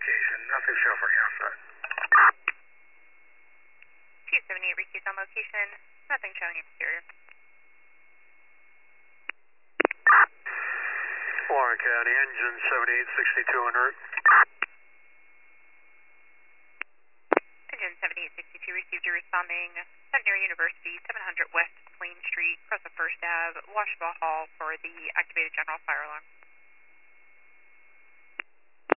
location. Nothing showing for you outside. 278 received on location. Nothing showing exterior. Warren County, engine 7862 en route. Engine 7862 received you responding Centenary University, 700 West Plain Street, across the First Ave, Washable Hall for the activated general fire alarm.